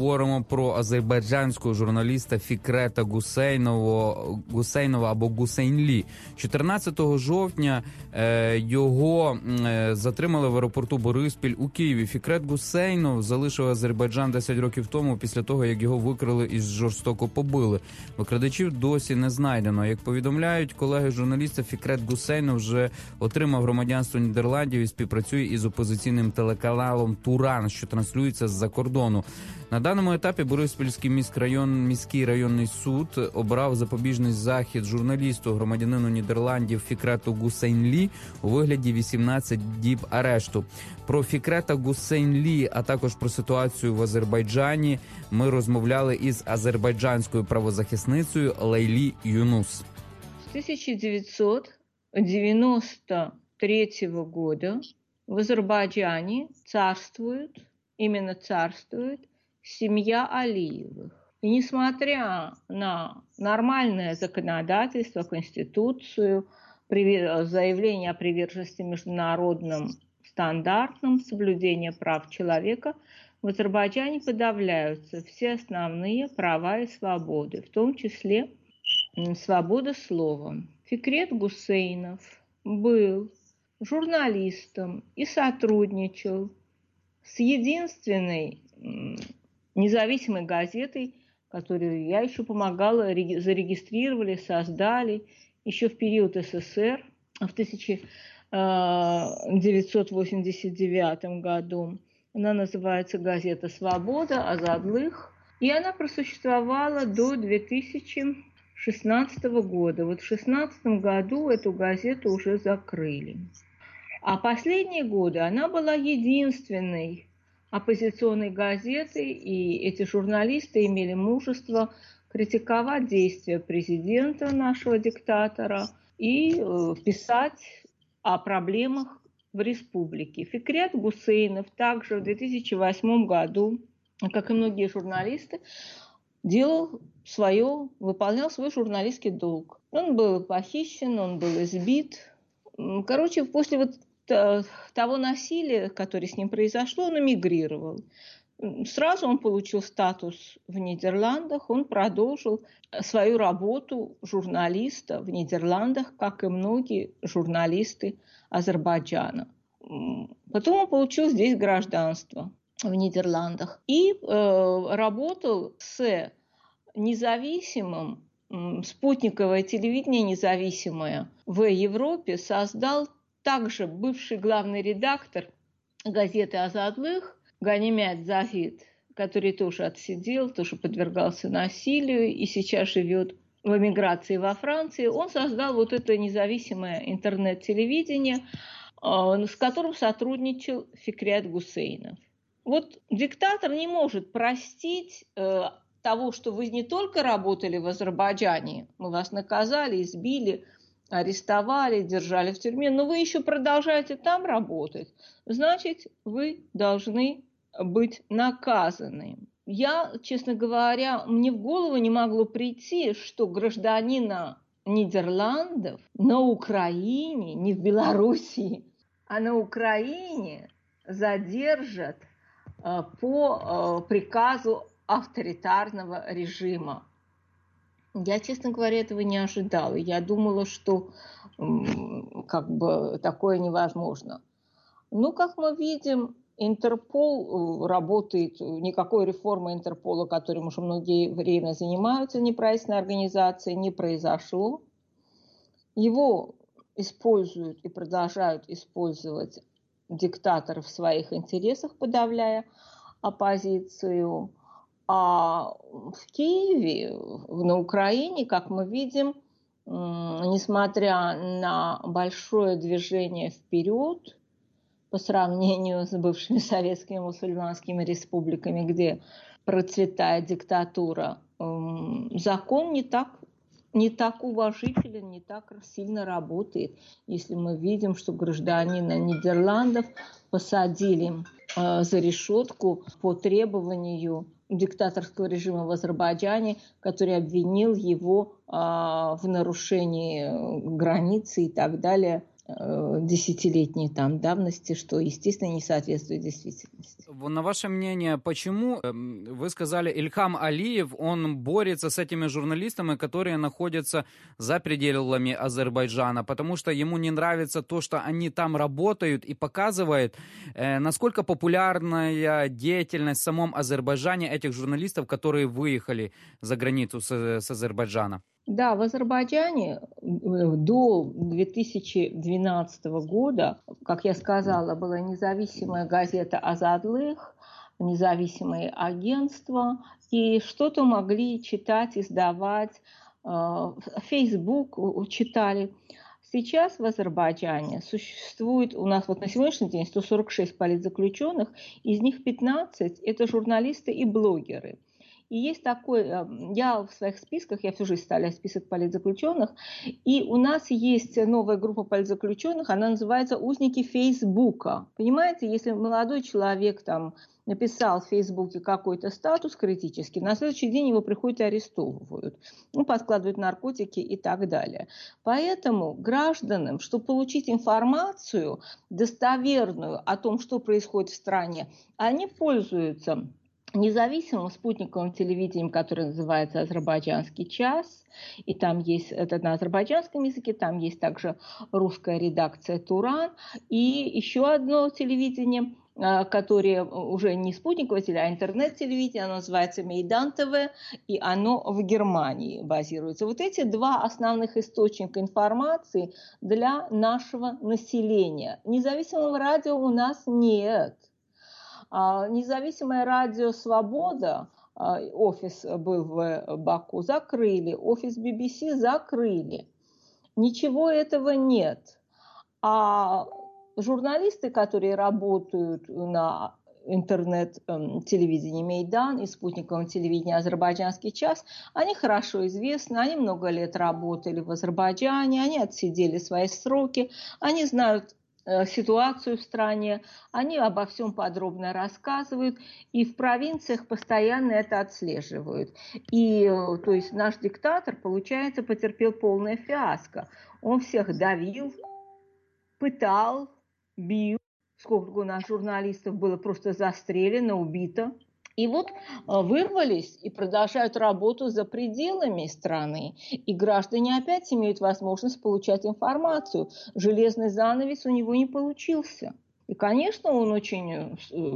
говоримо про азербайджанського журналіста Фікрета Гусейнова або Гусейнлі. 14 жовтня його затримали в аеропорту Бориспіль у Києві. Фікрет Гусейнов залишив Азербайджан 10 років тому, після того, як його викрили і жорстоко побили. Викрадачів досі не знайдено. Як повідомляють колеги журналіста, Фікрет Гусейнов вже отримав громадянство Нідерландів і співпрацює із опозиційним телеканалом «Туран», що транслюється з-за кордону. На даному етапі Бориспільський міський районний суд обрав запобіжний захід журналісту, громадянину Нідерландів Фікрету Гусейнлі у вигляді 18 діб арешту. Про Фікрета Гусейнлі, а також про ситуацію в Азербайджані ми розмовляли із азербайджанською правозахисницею Лейлі Юнус. С 1993 года в Азербайджане именно царствует семья Алиевых. И несмотря на нормальное законодательство, конституцию, заявление о приверженности международным стандартам, соблюдение прав человека, в Азербайджане подавляются все основные права и свободы, в том числе свобода слова. Фикрет Гусейнов был журналистом и сотрудничал с единственной независимой газетой, которую я еще помогала, зарегистрировали, создали еще в период СССР в 1989 году. Она называется «Газета «Свобода» Азадлых», и она просуществовала до 2016 года. Вот в 2016 году эту газету уже закрыли. А последние годы она была единственной оппозиционной газетой, и эти журналисты имели мужество критиковать действия президента, нашего диктатора, и писать о проблемах в республике. Фикрет Гусейнов также в 2008 году, как и многие журналисты, выполнял свой журналистский долг. Он был похищен, он был избит. Короче, после того насилия, которое с ним произошло, он эмигрировал. Сразу он получил статус в Нидерландах, он продолжил свою работу журналиста в Нидерландах, как и многие журналисты Азербайджана. Потом он получил здесь гражданство в Нидерландах и работал с независимым, спутниковое телевидение независимое в Европе, создал также бывший главный редактор газеты «Азадлых» Ганимят Зафит, который тоже отсидел, тоже подвергался насилию и сейчас живет в эмиграции во Франции. Он создал вот это независимое интернет-телевидение, с которым сотрудничал Фикрет Гусейнов. Вот диктатор не может простить того, что вы не только работали в Азербайджане, мы вас наказали, избили, арестовали, держали в тюрьме, но вы еще продолжаете там работать, значит, вы должны быть наказаны. Я, честно говоря, мне в голову не могло прийти, что гражданина Нидерландов на Украине, не в Белоруссии, а на Украине задержат по приказу авторитарного режима. Я, честно говоря, этого не ожидала. Я думала, что такое невозможно. Но, как мы видим, Интерпол работает, никакой реформы Интерпола, которым уже многие время занимаются неправительственные организации, не произошло. Его используют и продолжают использовать диктаторы в своих интересах, подавляя оппозицию. А в Киеве, на Украине, как мы видим, несмотря на большое движение вперед по сравнению с бывшими советскими мусульманскими республиками, где процветает диктатура, закон не так уважителен, не так сильно работает. Если мы видим, что гражданина Нидерландов посадили за решетку по требованию диктаторского режима в Азербайджане, который обвинил его в нарушении границы и так далее. десятилетней там давности, что, естественно, не соответствует действительности. На ваше мнение, почему, вы сказали, Ильхам Алиев, он борется с этими журналистами, которые находятся за пределами Азербайджана, потому что ему не нравится то, что они там работают, и показывает, насколько популярная деятельность в самом Азербайджане этих журналистов, которые выехали за границу с Азербайджана. Да, в Азербайджане до 2012 года, как я сказала, была независимая газета «Азадлых», независимые агентства, и что-то могли читать, издавать, Facebook читали. Сейчас в Азербайджане существует, у нас вот на сегодняшний день 146 политзаключенных, из них 15 – это журналисты и блогеры. И есть такой, я в своих списках, я всю жизнь составляю список политзаключенных, и у нас есть новая группа политзаключенных, она называется «Узники Фейсбука». Понимаете, если молодой человек там написал в Фейсбуке какой-то статус критический, на следующий день его приходят и арестовывают, подкладывают наркотики и так далее. Поэтому гражданам, чтобы получить информацию достоверную о том, что происходит в стране, они пользуются независимым спутниковым телевидением, которое называется «Азербайджанский час», и там есть, это на азербайджанском языке, там есть также русская редакция «Туран», и еще одно телевидение, которое уже не спутниковое телевидение, а интернет-телевидение, оно называется «Мейдан ТВ», и оно в Германии базируется. Вот эти два основных источника информации для нашего населения. Независимого радио у нас нет. Независимое радио «Свобода», офис был в Баку, закрыли, офис BBC закрыли. Ничего этого нет. А журналисты, которые работают на интернет-телевидении «Мейдан» и спутниковом телевидении «Азербайджанский час», они хорошо известны, они много лет работали в Азербайджане, они отсидели свои сроки, они знают ситуацию в стране, они обо всем подробно рассказывают, и в провинциях постоянно это отслеживают. И, то есть, наш диктатор, получается, потерпел полное фиаско. Он всех давил, пытал, бил. Сколько у нас журналистов было просто застрелено, убито. И вот вырвались и продолжают работу за пределами страны. И граждане опять имеют возможность получать информацию. Железный занавес у него не получился. И, конечно, он очень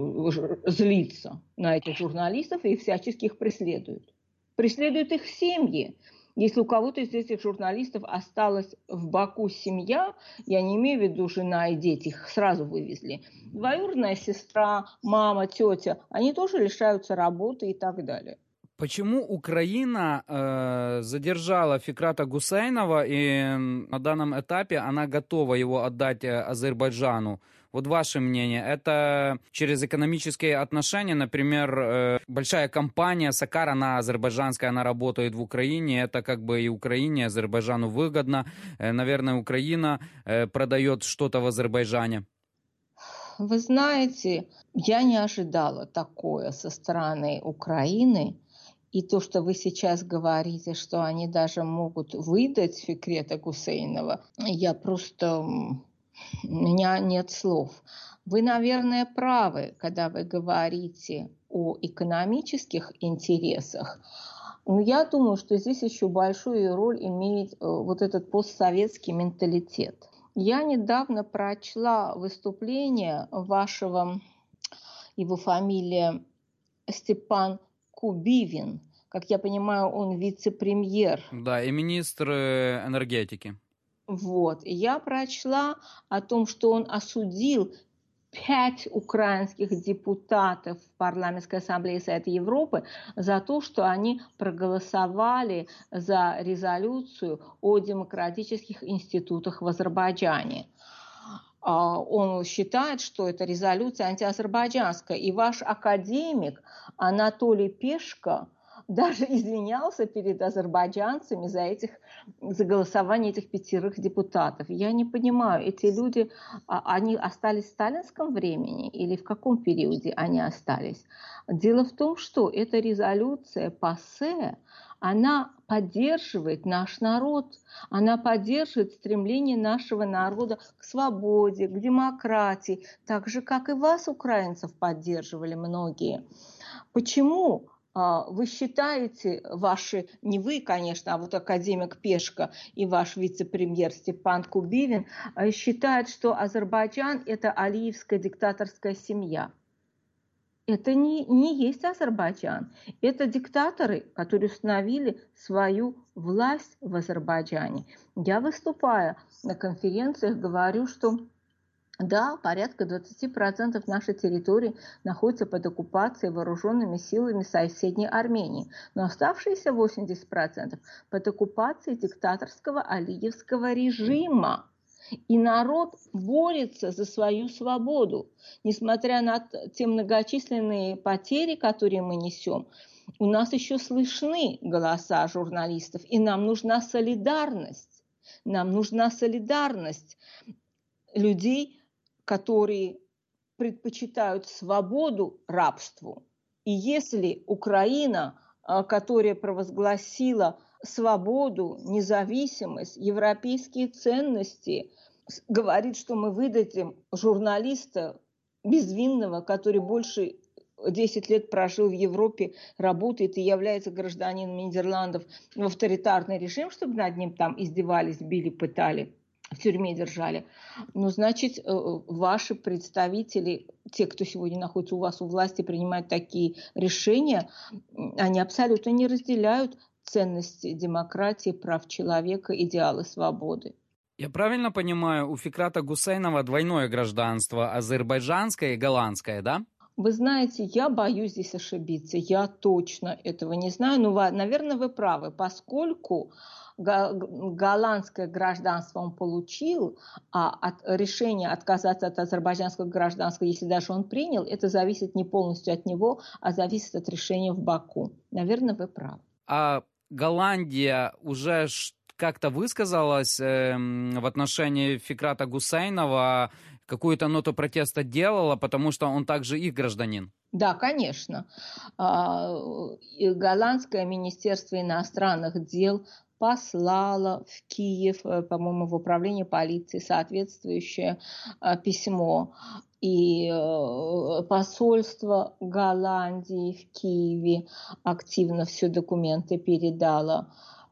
злится на этих журналистов и всячески их преследует. Преследуют их семьи. Если у кого-то из этих журналистов осталась в Баку семья, я не имею в виду жена и дети, их сразу вывезли, двоюродная сестра, мама, тетя, они тоже лишаются работы и так далее. Почему Украина задержала Фикрата Гусейнова, и на данном этапе она готова его отдать Азербайджану? Вот ваше мнение, это через экономические отношения, например, большая компания Сакар, она азербайджанская, она работает в Украине, это как бы и Украине, и Азербайджану выгодно. Наверное, Украина продает что-то в Азербайджане. Вы знаете, я не ожидала такое со стороны Украины. И то, что вы сейчас говорите, что они даже могут выдать Фикрета Гусейнова, у меня нет слов. Вы, наверное, правы, когда вы говорите о экономических интересах. Но я думаю, что здесь еще большую роль имеет вот этот постсоветский менталитет. Я недавно прочла выступление вашего, его фамилия Степан Кубивин. Как я понимаю, он вице-премьер. Да, и министр энергетики. Вот. И я прочла о том, что он осудил 5 украинских депутатов в парламентской ассамблее Совета Европы за то, что они проголосовали за резолюцию о демократических институтах в Азербайджане. Он считает, что эта резолюция антиазербайджанская. И ваш академик Анатолий Пешко даже извинялся перед азербайджанцами за голосование этих 5 депутатов. Я не понимаю, эти люди, они остались в сталинском времени или в каком периоде они остались? Дело в том, что эта резолюция ПАСЕ, она поддерживает наш народ, она поддерживает стремление нашего народа к свободе, к демократии, так же, как и вас, украинцев, поддерживали многие. Почему вы считаете, не вы, конечно, а вот академик Пешка и ваш вице-премьер Степан Кубивин считают, что Азербайджан – это алиевская диктаторская семья? Это не есть Азербайджан. Это диктаторы, которые установили свою власть в Азербайджане. Я, выступая на конференциях, говорю, что да, порядка 20% нашей территории находится под оккупацией вооруженными силами соседней Армении, но оставшиеся 80% под оккупацией диктаторского алиевского режима. И народ борется за свою свободу. Несмотря на те многочисленные потери, которые мы несем, у нас еще слышны голоса журналистов, и нам нужна солидарность. Нам нужна солидарность людей, которые предпочитают свободу рабству. И если Украина, которая провозгласила свободу, независимость, европейские ценности, говорит, что мы выдадим журналиста безвинного, который больше 10 лет прожил в Европе, работает и является гражданином Нидерландов, в авторитарный режим, чтобы над ним там издевались, били, пытали, в тюрьме держали. Ну, значит, ваши представители, те, кто сегодня находится у вас у власти, принимают такие решения, они абсолютно не разделяют ценности демократии, прав человека, идеалы свободы. Я правильно понимаю, у Фикрата Гусейнова двойное гражданство, азербайджанское и голландское, да? Вы знаете, я боюсь здесь ошибиться, я точно этого не знаю, но, наверное, вы правы, поскольку голландское гражданство он получил, а решение отказаться от азербайджанского гражданства, если даже он принял, это зависит не полностью от него, а зависит от решения в Баку. Наверное, вы правы. А Голландия уже как-то высказалась в отношении Фикрата Гусейнова, какую-то ноту протеста делала, потому что он также их гражданин? Да, конечно. Голландское министерство иностранных дел послало в Киев, по-моему, в управление полиции соответствующее письмо. И посольство Голландии в Киеве активно все документы передало.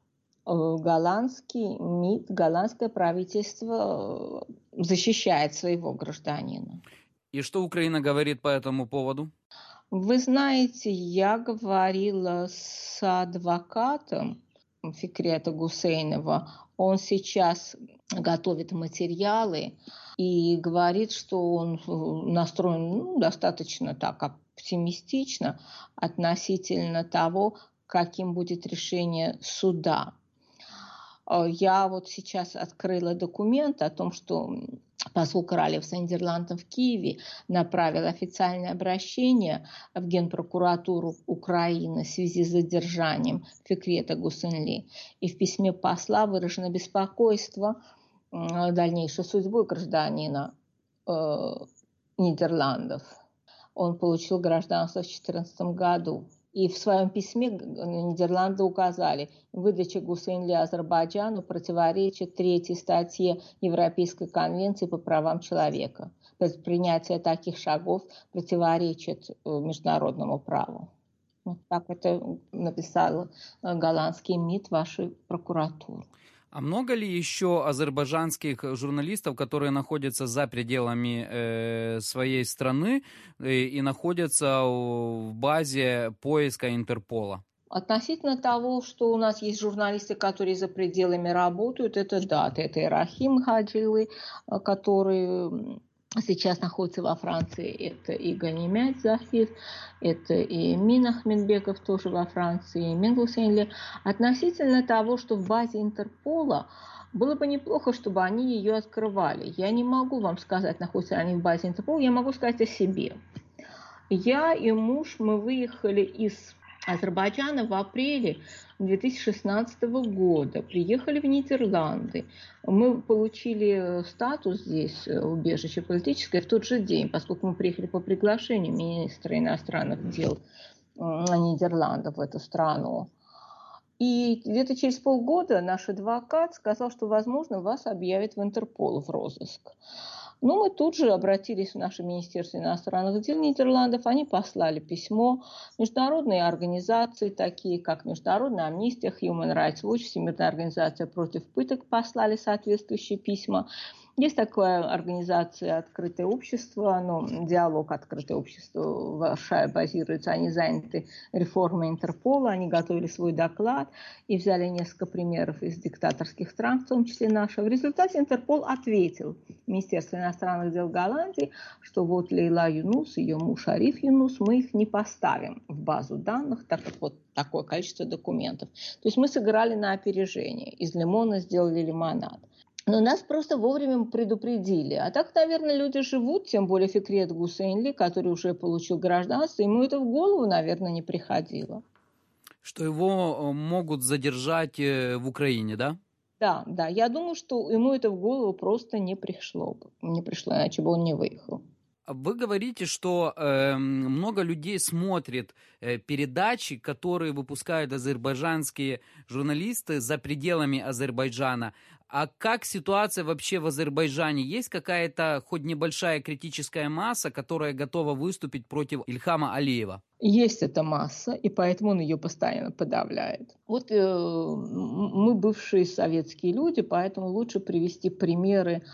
Голландский МИД, голландское правительство защищает своего гражданина. И что Украина говорит по этому поводу? Вы знаете, я говорила с адвокатом Фикрета Гусейнова. Он сейчас готовит материалы и говорит, что он настроен достаточно так оптимистично относительно того, каким будет решение суда. Я вот сейчас открыла документ о том, что посол Королевства Нидерландов в Киеве направил официальное обращение в Генпрокуратуру Украины в связи с задержанием Фикрета Гусейнли. И в письме посла выражено беспокойство дальнейшей судьбой гражданина Нидерландов. Он получил гражданство в 2014 году. И в своем письме Нидерланды указали, выдача Гусейнли Азербайджану противоречит 3 статье Европейской конвенции по правам человека. Принятие таких шагов противоречит международному праву. Вот так это написал голландский МИД вашей прокуратуры. А много ли еще азербайджанских журналистов, которые находятся за пределами своей страны и находятся в базе поиска Интерпола? Относительно того, что у нас есть журналисты, которые за пределами работают, это да, это и Рахим Хаджилы, который сейчас находится во Франции, это и Ганимят Захир, это и Эмин Ахмедбеков тоже во Франции, и Эмин Гусейнли. Относительно того, что в базе Интерпола, было бы неплохо, чтобы они ее открывали. Я не могу вам сказать, находятся они в базе Интерпола, я могу сказать о себе. Я и муж, мы выехали из Азербайджана в апреле 2016 года приехали в Нидерланды. Мы получили статус здесь, убежище политическое, в тот же день, поскольку мы приехали по приглашению министра иностранных дел Нидерландов в эту страну. И где-то через полгода наш адвокат сказал, что, возможно, вас объявят в Интерпол в розыск. Но мы тут же обратились в наше Министерство иностранных дел Нидерландов. Они послали письмо. Международные организации, такие как Международная амнистия, Human Rights Watch, Всемирная организация против пыток, послали соответствующие письма. Есть такая организация «Открытое общество», диалог «Открытое общество» в Варшаве базируется, они заняты реформой Интерпола, они готовили свой доклад и взяли несколько примеров из диктаторских стран, в том числе наши. В результате Интерпол ответил Министерство иностранных дел Голландии, что вот Лейла Юнус, ее муж Ариф Юнус, мы их не поставим в базу данных, так как вот такое количество документов. То есть мы сыграли на опережение, из лимона сделали лимонад. Но нас просто вовремя предупредили. А так, наверное, люди живут, тем более Фикрет Гусейнли, который уже получил гражданство, ему это в голову, наверное, не приходило. Что его могут задержать в Украине, да? Да, я думаю, что ему это в голову просто не пришло, иначе бы он не выехал. Вы говорите, что много людей смотрит передачи, которые выпускают азербайджанские журналисты за пределами Азербайджана. А как ситуация вообще в Азербайджане? Есть какая-то хоть небольшая критическая масса, которая готова выступить против Ильхама Алиева? Есть эта масса, и поэтому он ее постоянно подавляет. Вот мы бывшие советские люди, поэтому лучше привести примеры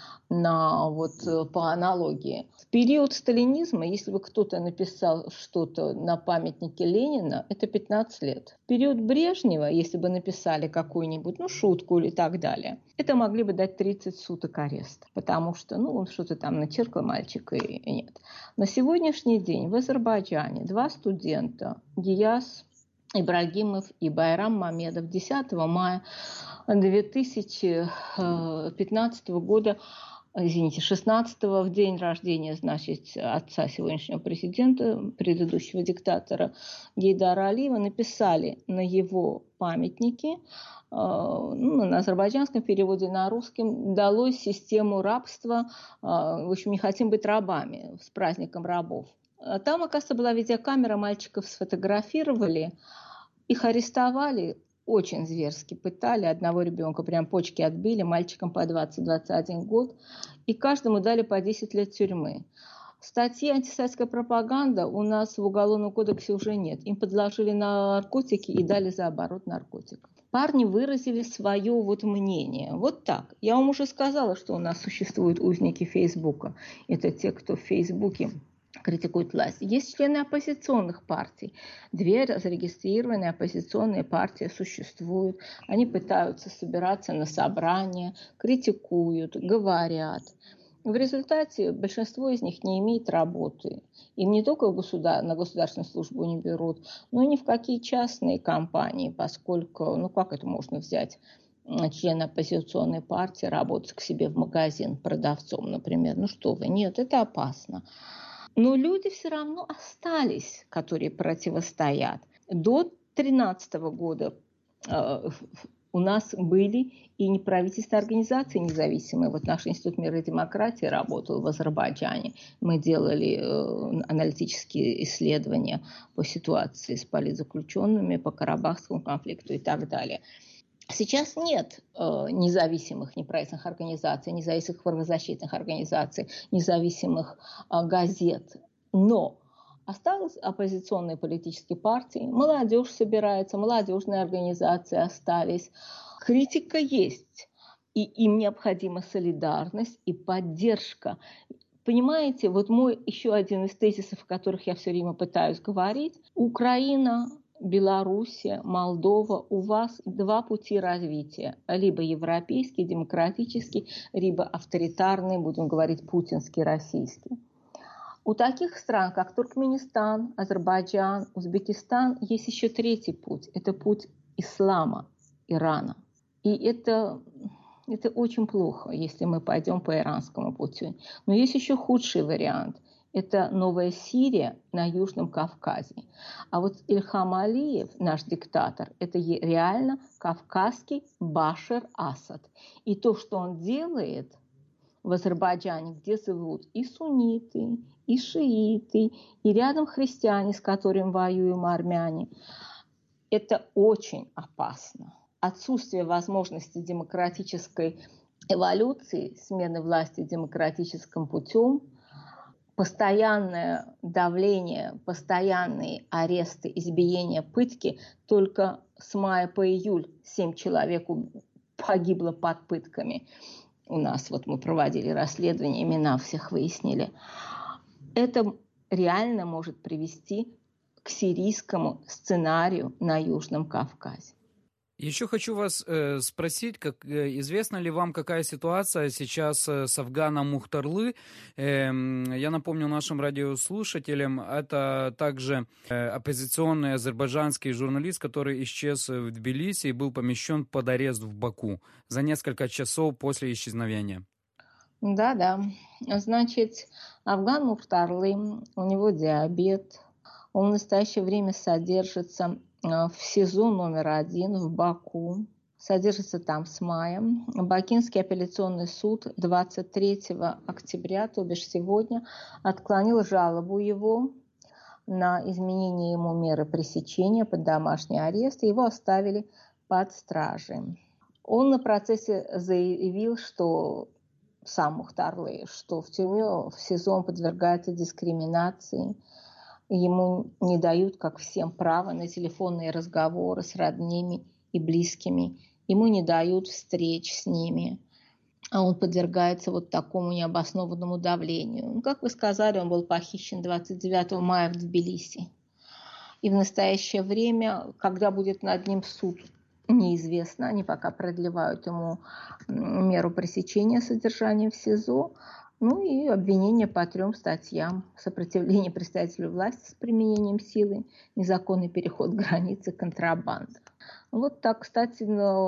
по аналогии. В период сталинизма, если бы кто-то написал что-то на памятнике Ленина, это 15 лет. В период Брежнева, если бы написали какую-нибудь шутку или так далее, это могли бы дать 30 суток ареста, потому что он что-то там начеркал, мальчик, и нет. На сегодняшний день в Азербайджане 2 студента, Гияс Ибрагимов и Байрам Мамедов, 10 мая 2015 года, 16-го, в день рождения, отца сегодняшнего президента, предыдущего диктатора Гейдара Алиева, написали на его памятнике, на азербайджанском переводе на русском, «Долой систему рабства», в общем, не хотим быть рабами, с праздником рабов. Там, оказывается, была видеокамера, мальчиков сфотографировали, их арестовали, очень зверски пытали, одного ребенка прям почки отбили, мальчикам по 20-21 год, и каждому дали по 10 лет тюрьмы. Статьи «Антисоветская пропаганда» у нас в Уголовном кодексе уже нет. Им подложили наркотики и дали за оборот наркотиков. Парни выразили свое мнение. Вот так. Я вам уже сказала, что у нас существуют узники Фейсбука. Это те, кто в Фейсбуке критикует власть. Есть члены оппозиционных партий. 2 зарегистрированные оппозиционные партии существуют. Они пытаются собираться на собрания, критикуют, говорят. В результате большинство из них не имеет работы. Им не только на государственную службу не берут, но и ни в какие частные компании, поскольку, как это можно взять члена оппозиционной партии, работать к себе в магазин продавцом, например. Что вы, нет, это опасно. Но люди все равно остались, которые противостоят. До 2013 года у нас были и неправительственные организации независимые. Вот наш Институт мира и демократии работал в Азербайджане. Мы делали аналитические исследования по ситуации с политзаключенными, по Карабахскому конфликту и так далее. Сейчас нет независимых неправительственных организаций, независимых правозащитных организаций, независимых газет. Но остались оппозиционные политические партии, молодежь собирается, молодежные организации остались. Критика есть, и им необходима солидарность и поддержка. Понимаете, мой еще один из тезисов, о которых я все время пытаюсь говорить, Украина, Белоруссия, Молдова, у вас 2 пути развития. Либо европейский, демократический, либо авторитарный, будем говорить, путинский, российский. У таких стран, как Туркменистан, Азербайджан, Узбекистан, есть еще 3-й путь. Это путь ислама, Ирана. И это очень плохо, если мы пойдем по иранскому пути. Но есть еще худший вариант. Это новая Сирия на Южном Кавказе. А вот Ильхам Алиев, наш диктатор, это реально кавказский Башар Асад. И то, что он делает в Азербайджане, где живут и сунниты, и шииты, и рядом христиане, с которыми воюем армяне, это очень опасно. Отсутствие возможности демократической эволюции, смены власти демократическим путем, постоянное давление, постоянные аресты, избиения, пытки. Только с мая по июль 7 человек погибло под пытками. У нас вот мы проводили расследование, имена всех выяснили. Это реально может привести к сирийскому сценарию на Южном Кавказе. Еще хочу вас спросить, известна ли вам, какая ситуация сейчас с Афганом Мухтарлы? Я напомню нашим радиослушателям, это также оппозиционный азербайджанский журналист, который исчез в Тбилиси и был помещен под арест в Баку за несколько часов после исчезновения. Да. Значит, Афган Мухтарлы, у него диабет, он в настоящее время содержится в СИЗО номер 1 в Баку. Содержится там с мая. Бакинский апелляционный суд 23 октября, то бишь сегодня, отклонил жалобу его на изменение ему меры пресечения под домашний арест. Его оставили под стражей. Он на процессе заявил, что сам Мухтарлы, что в тюрьме, в СИЗО он подвергается дискриминации. Ему не дают, как всем, права на телефонные разговоры с родными и близкими. Ему не дают встреч с ними. А он подвергается вот такому необоснованному давлению. Как вы сказали, он был похищен 29 мая в Тбилиси. И в настоящее время, когда будет над ним суд, неизвестно. Они пока продлевают ему меру пресечения содержания в СИЗО. Ну и обвинение по 3 статьям: сопротивление представителю власти с применением силы, незаконный переход границы, контрабанда. Вот так, кстати,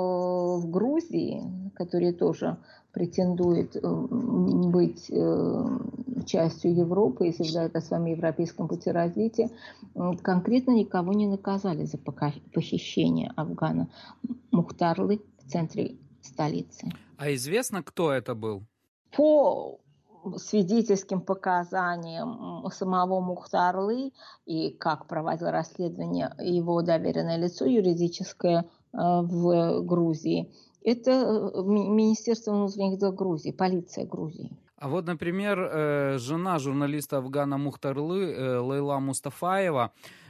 в Грузии, которая тоже претендует быть частью Европы и заявляет о своем европейском пути развития, конкретно никого не наказали за похищение Афгана Мухтарлы в центре столицы. А известно, кто это был? По свидетельским показаниям самого Мухтарлы и как проводил расследование его доверенное лицо юридическое в Грузии, это Министерство внутренних дел Грузии, полиция Грузии. А вот, например, жена журналиста Афгана Мухтарлы, Лейла Мустафаева,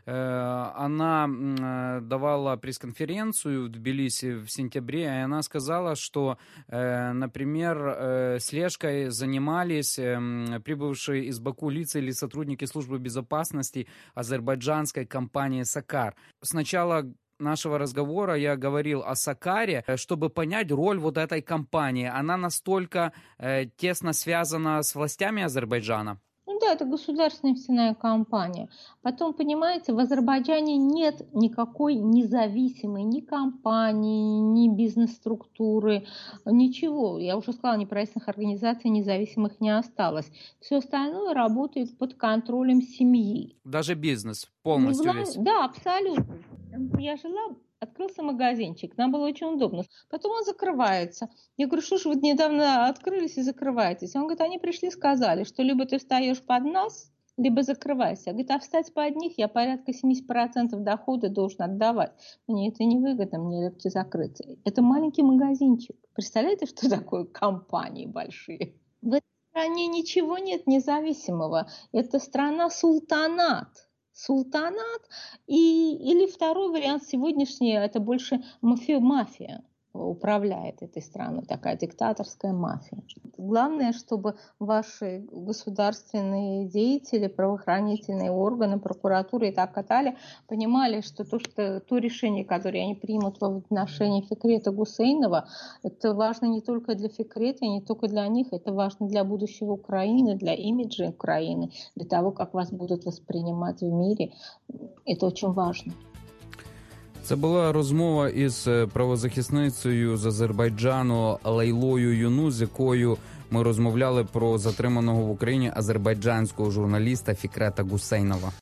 она давала пресс-конференцию в Тбилиси в сентябре, и она сказала, что, например, слежкой занимались прибывшие из Баку лица или сотрудники службы безопасности азербайджанской компании «Сакар». Сначала нашего разговора я говорил о Сакаре, чтобы понять роль вот этой компании. Она настолько тесно связана с властями Азербайджана? Ну да, это государственная нефтяная компания. Потом, понимаете, в Азербайджане нет никакой независимой ни компании, ни бизнес-структуры, ничего. Я уже сказала, неправительственных организаций независимых не осталось. Все остальное работает под контролем семьи. Даже бизнес полностью весь? Да, абсолютно. Я жила, открылся магазинчик, нам было очень удобно. Потом он закрывается. Я говорю, что ж вы недавно открылись и закрываетесь? Он говорит, они пришли, сказали, что либо ты встаешь под нас, либо закрывайся. Говорит, а встать под них я порядка 70% дохода должен отдавать. Мне это невыгодно, мне легче закрыться. Это маленький магазинчик. Представляете, что такое компании большие? В этой стране ничего нет независимого. Это страна-султанат. Или второй вариант сегодняшний, это больше мафия управляет этой страной, такая диктаторская мафия. Главное, чтобы ваши государственные деятели, правоохранительные органы, прокуратура и так далее понимали, что то решение, которое они примут в отношении Фикрета Гусейнова, это важно не только для Фикрета, не только для них, это важно для будущего Украины, для имиджа Украины, для того, как вас будут воспринимать в мире. Это очень важно. Це була розмова із правозахисницею з Азербайджану Лейлою Юнус, з якою ми розмовляли про затриманого в Україні азербайджанського журналіста Фікрета Гусейнова.